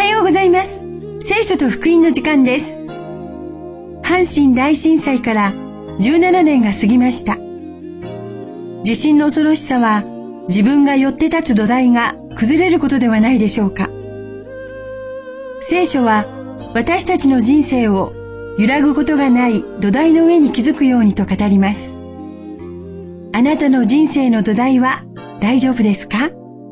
はようございます。聖書と福音の時間です。阪神大震災から17年が過ぎました。地震の恐ろしさは自分が寄って立つ土台が崩れることではないでしょうか。聖書は私たちの人生を揺らぐことがない土台の上に築くようにと語ります。あなたの人生の土台は大丈夫ですか？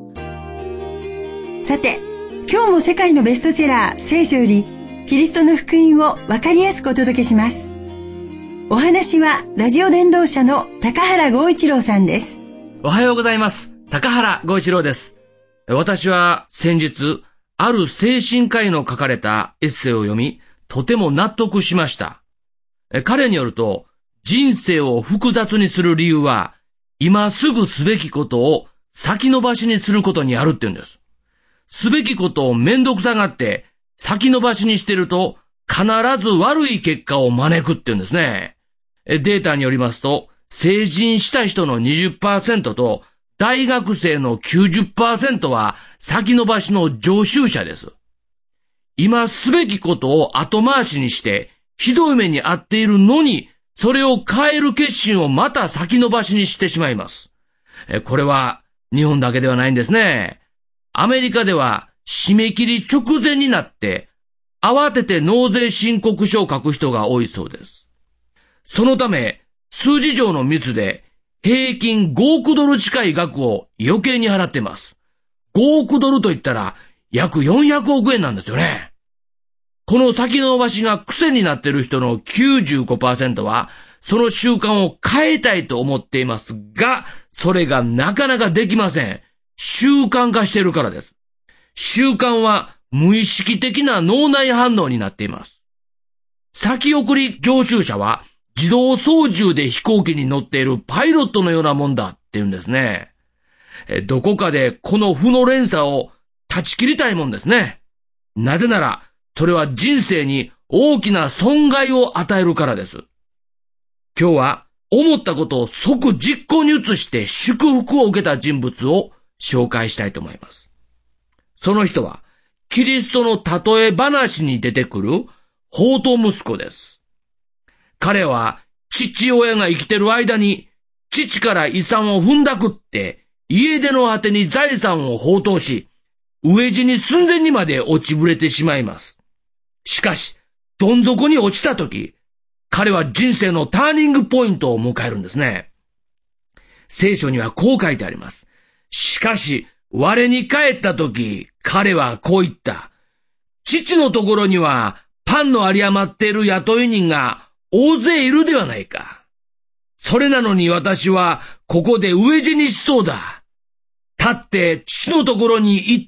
さて、今日も世界のベストセラー聖書よりキリストの福音をわかりやすくお届けします。お話はラジオ伝道者の高原剛一郎さんです。 おはようございます。高原剛一郎です。私は先日、ある精神科医の書かれたエッセイを読み、とても納得しました。彼によると、人生を複雑にする理由は、今すぐすべきことを先延ばしにすることにあるって言うんです。すべきことをめんどくさがって先延ばしにしてると必ず悪い結果を招くって言うんですね。データによりますと、成人した人の 20% と大学生の 90% は先延ばしの常習者です。今すべきことを後回しにしてひどい目に遭っているのに、それを変える決心をまた先延ばしにしてしまいます。これは日本だけではないんですね。アメリカでは締め切り直前になって慌てて納税申告書を書く人が多いそうです。そのため数字上のミスで平均5億ドル近い額を余計に払っています。5億ドルといったら約400億円なんですよね。この先延ばしが癖になっている人の 95% はその習慣を変えたいと思っていますが、それがなかなかできません。習慣化しているからです。習慣は無意識的な脳内反応になっています。先送り常習者は自動操縦で飛行機に乗っているパイロットのようなもんだって言うんですね。どこかでこの負の連鎖を断ち切りたいもんですね。なぜならそれは人生に大きな損害を与えるからです。今日は思ったことを即実行に移して祝福を受けた人物を紹介したいと思います。その人はキリストの例え話に出てくる放蕩息子です。彼は父親が生きてる間に父から遺産を踏んだくって家出の果てに財産を放蕩し、飢え死に寸前にまで落ちぶれてしまいます。しかしどん底に落ちた時、彼は人生のターニングポイントを迎えるんですね。聖書にはこう書いてあります。しかし、我に帰った時、彼はこう言った。父のところには、パンの有り余っている雇い人が大勢いるではないか。それなのに私は、ここで飢え死にしそうだ。立って、父のところに行って、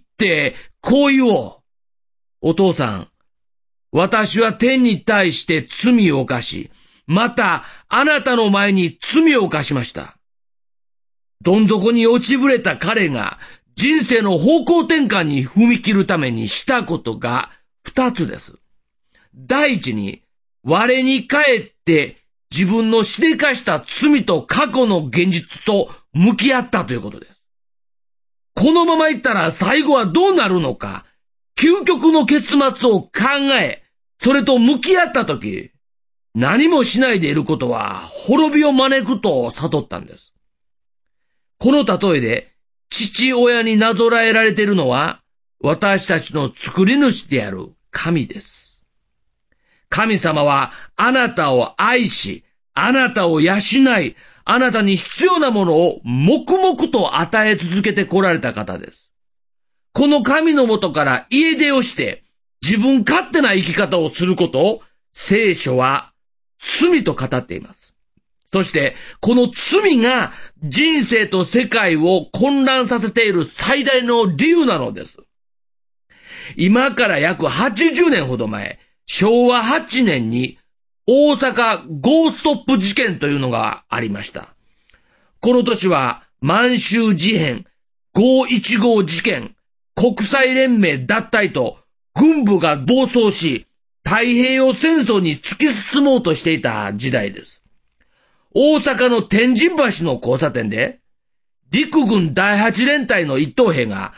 こう言おう。お父さん、私は天に対して罪を犯し、また、あなたの前に罪を犯しました。どん底に落ちぶれた彼が人生の方向転換に踏み切るためにしたことが2つです。第一に、我に返って自分のしでかした罪と過去の現実と向き合ったということです。このままいったら最後はどうなるのか、究極の結末を考え、それと向き合ったとき、何もしないでいることは滅びを招くと悟ったんです。この例えで父親になぞらえられているのは私たちの作り主である神です。神様はあなたを愛し、あなたを養い、あなたに必要なものを黙々と与え続けてこられた方です。この神のもとから家出をして自分勝手な生き方をすることを聖書は罪と語っています。そして、この罪が人生と世界を混乱させている最大の理由なのです。今から約80年ほど前、昭和8年に大阪ゴーストップ事件というのがありました。この年は満州事変、515事件、国際連盟脱退と軍部が暴走し、太平洋戦争に突き進もうとしていた時代です。大阪の天神橋の交差点で、陸軍第8連隊の一等兵が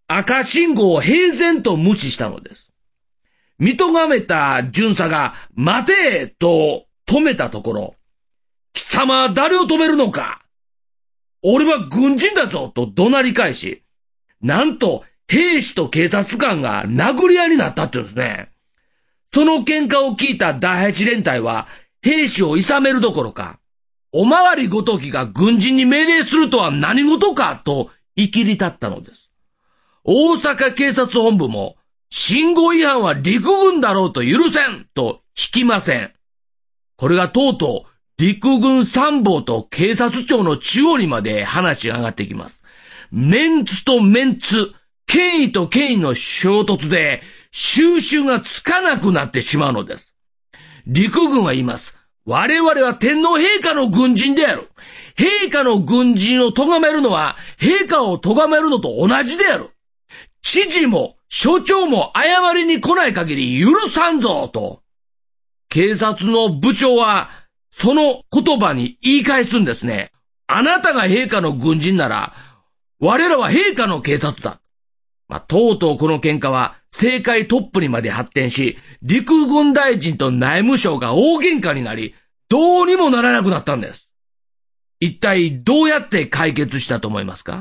赤信号を平然と無視したのです。見とがめた巡査が待てと止めたところ、貴様は誰を止めるのか、俺は軍人だぞと怒鳴り返し、なんと兵士と警察官が殴り合いになったって言うんですね。その喧嘩を聞いた第8連隊は兵士を諌めるどころか、おまわりごときが軍人に命令するとは何事かといきり立ったのです。大阪警察本部も信号違反は陸軍だろうと許せんと引きません。これがとうとう陸軍参謀と警察庁の中央にまで話が上がってきます。メンツとメンツ、権威と権威の衝突で収拾がつかなくなってしまうのです。陸軍は言います。我々は天皇陛下の軍人である。陛下の軍人を咎めるのは陛下を咎めるのと同じである。知事も所長も謝りに来ない限り許さんぞと。警察の部長はその言葉に言い返すんですね。あなたが陛下の軍人なら我らは陛下の警察だ。とうとうこの喧嘩は政界トップにまで発展し、陸軍大臣と内務省が大喧嘩になり、どうにもならなくなったんです。一体どうやって解決したと思いますか？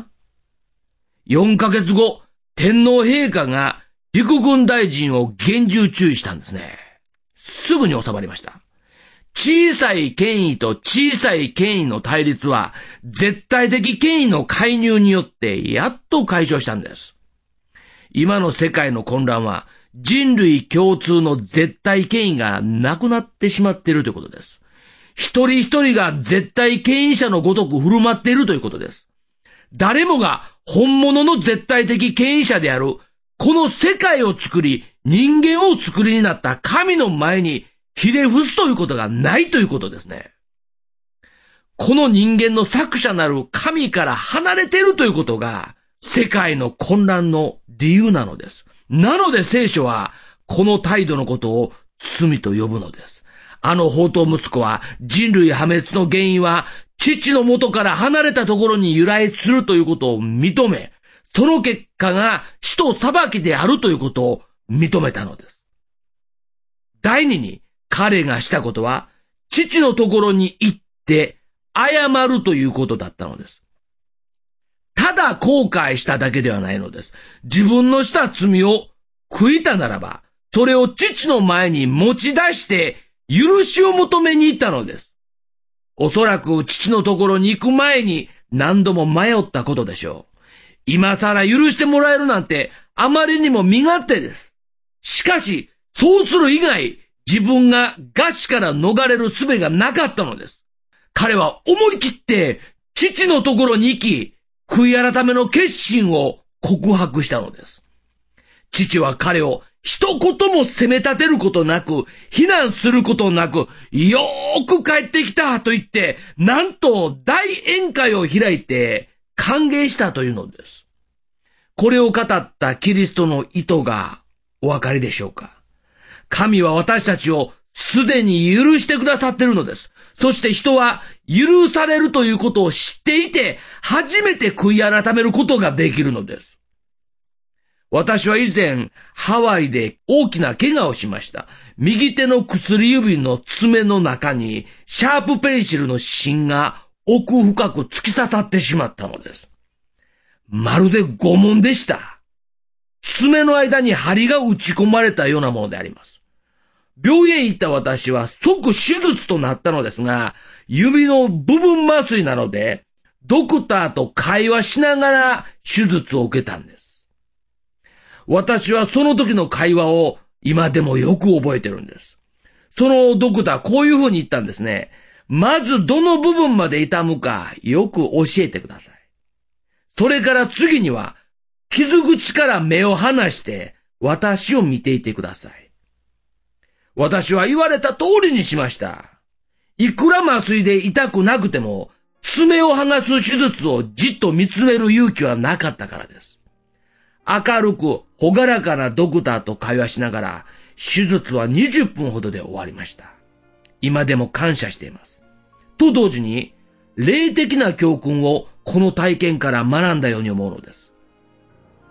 4 ヶ月後、天皇陛下が陸軍大臣を厳重注意したんですね。すぐに収まりました。小さい権威と小さい権威の対立は絶対的権威の介入によってやっと解消したんです。今の世界の混乱は人類共通の絶対権威がなくなってしまっているということです。一人一人が絶対権威者のごとく振る舞っているということです。誰もが本物の絶対的権威者であるこの世界を作り人間を作りになった神の前にひれ伏すということがないということですね。この人間の作者なる神から離れているということが世界の混乱の理由なのです。なので聖書はこの態度のことを罪と呼ぶのです。あの放蕩息子は人類破滅の原因は父の元から離れたところに由来するということを認め、その結果が死と裁きであるということを認めたのです。第二に彼がしたことは父のところに行って謝るということだったのです。ただ後悔しただけではないのです。自分のした罪を悔いたならば、それを父の前に持ち出して許しを求めに行ったのです。おそらく父のところに行く前に何度も迷ったことでしょう。今更許してもらえるなんてあまりにも身勝手です。しかし、そうする以外、自分が餓死から逃れる術がなかったのです。彼は思い切って父のところに行き、悔い改めの決心を告白したのです。父は彼を一言も責め立てることなく、非難することなく、よーく帰ってきたと言って、なんと大宴会を開いて歓迎したというのです。これを語ったキリストの意図がお分かりでしょうか？神は私たちをすでに許してくださっているのです。そして人は許されるということを知っていて、初めて悔い改めることができるのです。私は以前、ハワイで大きな怪我をしました。右手の薬指の爪の中に、シャープペンシルの芯が奥深く突き刺さってしまったのです。まるで拷問でした。爪の間に針が打ち込まれたようなものであります。病院へ行った私は即手術となったのですが、指の部分麻酔なので、ドクターと会話しながら手術を受けたんです。私はその時の会話を今でもよく覚えてるんです。そのドクターこういうふうに言ったんですね。まずどの部分まで痛むかよく教えてください。それから次には傷口から目を離して私を見ていてください。私は言われた通りにしました。いくら麻酔で痛くなくても爪を剥がす手術をじっと見つめる勇気はなかったからです。明るく朗らかなドクターと会話しながら手術は20分ほどで終わりました。今でも感謝しています。と同時に霊的な教訓をこの体験から学んだように思うのです。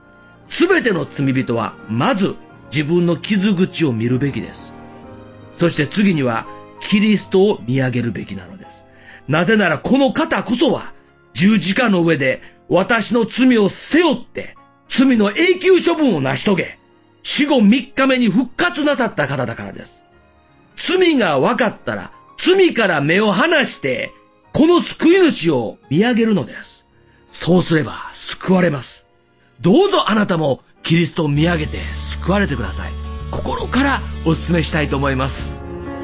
すべての罪人はまず自分の傷口を見るべきです。そして次にはキリストを見上げるべきなのです。なぜならこの方こそは十字架の上で私の罪を背負って罪の永久処分を成し遂げ、死後3日目に復活なさった方だからです。罪が分かったら罪から目を離してこの救い主を見上げるのです。そうすれば救われます。どうぞあなたもキリストを見上げて救われてください。心からお勧めしたいと思います。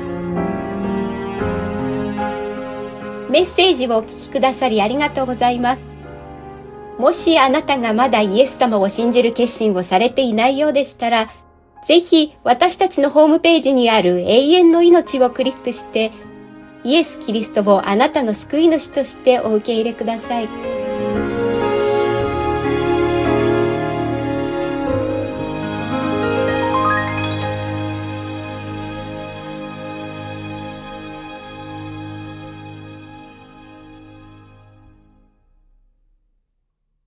メッセージをお聞きくださりありがとうございます。もしあなたがまだイエス様を信じる決心をされていないようでしたら、ぜひ私たちのホームページにある永遠の命をクリックして、イエス・キリストをあなたの救い主としてお受け入れください。